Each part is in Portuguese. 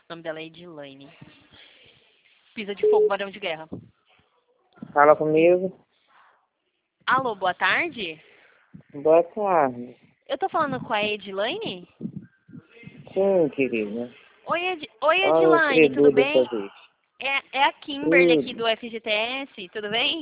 O nome dela é Edilane. Pisa de Fogo, Barão de Guerra. Fala comigo. Alô, boa tarde? Boa tarde. Eu tô falando com a Edilane? Sim, querida. Oi, Olha o Edilane, tudo Edu bem? dessa vez. É a Kimberly aqui Tudo. do FGTS, tudo bem?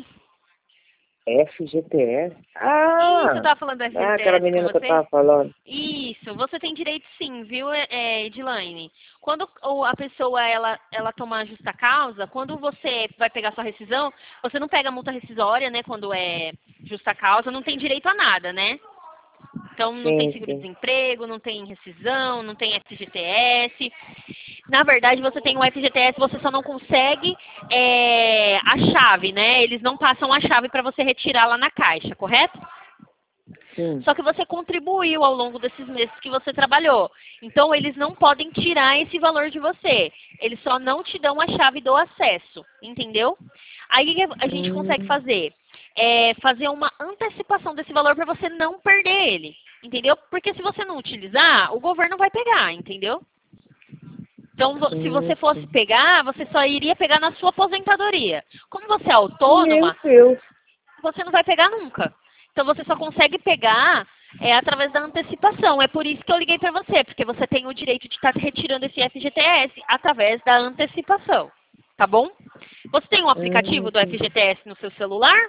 FGTS? Isso, eu tava falando do Aquela FGTS com menina que eu você? tava falando. Isso, você tem direito sim, viu, Edilane? Quando a pessoa, ela toma justa causa, quando você vai pegar sua rescisão, você não pega multa rescisória, né, quando é justa causa, não tem direito a nada, né? Então, não tem Sim, sim. seguro-desemprego, não tem rescisão, não tem FGTS. Na verdade, você tem o FGTS, você só não consegue a chave, né? Eles não passam a chave para você retirar lá na caixa, correto? Sim. Só que você contribuiu ao longo desses meses que você trabalhou. Então, eles não podem tirar esse valor de você. Eles só não te dão a chave do acesso, entendeu? Aí, o que a gente consegue Hum, fazer? É fazer uma antecipação desse valor para você não perder ele, entendeu? Porque se você não utilizar, o governo vai pegar, entendeu? Então, se você fosse sim. pegar, você só iria pegar na sua aposentadoria. Como você é Meu autônoma, Deus. você não vai pegar nunca. Então você só consegue pegar através da antecipação. É por isso que eu liguei para você, porque você tem o direito de estar retirando esse FGTS através da antecipação. Tá bom? Você tem um aplicativo do Entendi. FGTS no seu celular?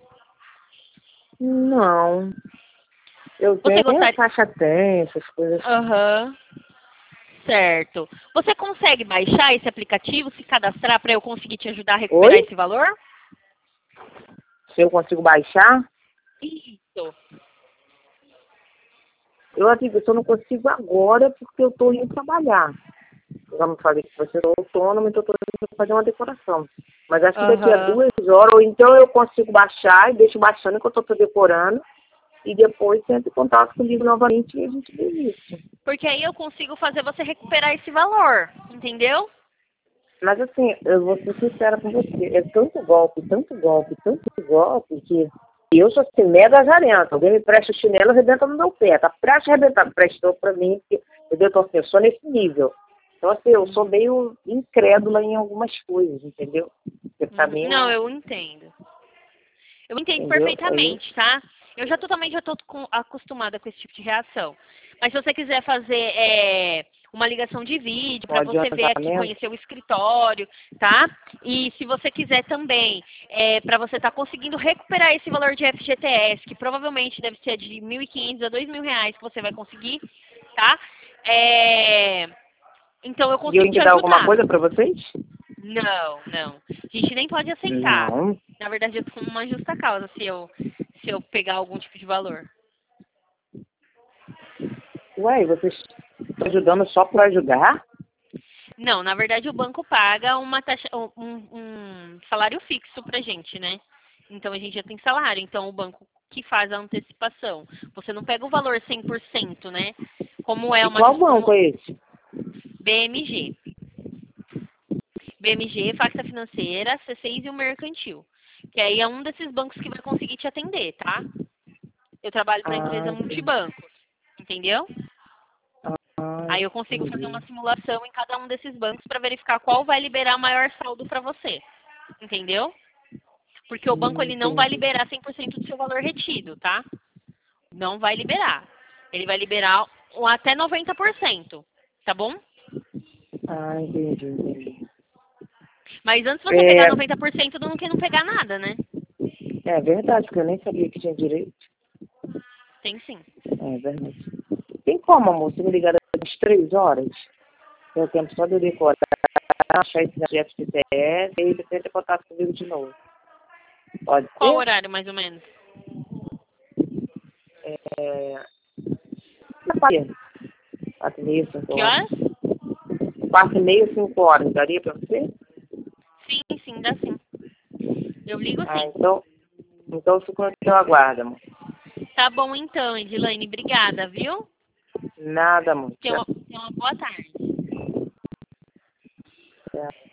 Não. Eu Você tenho a gostaria. faixa tem, essas coisas assim. Aham. Certo. Você consegue baixar esse aplicativo, se cadastrar para eu conseguir te ajudar a recuperar Oi? esse valor? Se eu consigo baixar? Isso. Eu digo, eu só não consigo agora porque eu estou indo trabalhar. Vamos fazer que você é autônomo, então eu estou indo fazer uma decoração. Mas acho que daqui a Aham. 2 horas, ou então eu consigo baixar e deixo baixando enquanto eu estou decorando. E depois entre em contato comigo novamente e a gente vê isso. Porque aí eu consigo fazer você recuperar esse valor, entendeu? Mas assim, eu vou ser sincera com você. É tanto golpe, que eu sou assim, mega azarenta. Alguém me presta o chinelo, arrebenta no meu pé. Tá prestes a arrebentar, prestou pra mim, porque eu tô assim, eu sou nesse nível. Então, assim, eu sou meio incrédula em algumas coisas, entendeu? Porque pra mim, Não, eu entendo. Eu entendo entendeu? Aí, perfeitamente, tá? Eu já tô acostumada com esse tipo de reação. Mas se você quiser fazer uma ligação de vídeo um para você ver aqui, adiantamento. conhecer o escritório, tá? E se você quiser também, para você estar conseguindo recuperar esse valor de FGTS, que provavelmente deve ser de 1.500 a 2.000 reais que você vai conseguir, tá? Então eu E eu consigo tenho te que dar alguma ajudar. coisa pra vocês? Não, não. A gente nem pode aceitar. Não. Na verdade, eu tô com uma justa causa se eu pegar algum tipo de valor. Ué, vocês estão ajudando só por ajudar? Não, na verdade, o banco paga uma taxa, um salário fixo pra gente, né? Então a gente já tem salário. Então o banco que faz a antecipação. Você não pega o valor 100%, né? Como é E uma qual banco é esse? BMG. BMG, Facta Financeira, C6 e o Mercantil. Que aí é um desses bancos que vai conseguir te atender, tá? Eu trabalho para a Ah, empresa entendi. Multibancos, entendeu? Ah, Aí eu consigo fazer uma entendi. simulação em cada um desses bancos para verificar qual vai liberar maior saldo para você, entendeu? Porque o banco ele não vai Entendi. liberar 100% do seu valor retido, tá? Não vai liberar. Ele vai liberar até 90%, tá bom? Ah, entendi. Mas antes você pegar É, 90% do que não pegar nada, né? é verdade, porque eu nem sabia que tinha direito. Tem sim. É verdade. Tem como, amor, você me ligar às 3 horas? Tem tempo só de eu decorar, achar esse projeto de TS e depois ter contato comigo de novo. Pode Qual ser? horário, mais ou menos? É, 4h30, 5 Que horas. horas? 4h30, 5 horas. Daria pra você? Sim, sim, dá sim. Eu ligo Ah, sim. então fico no teu aguardo, amor. Tá bom então, Edilane. Obrigada, viu? Nada, amor. Tenha uma boa tarde. Tchau.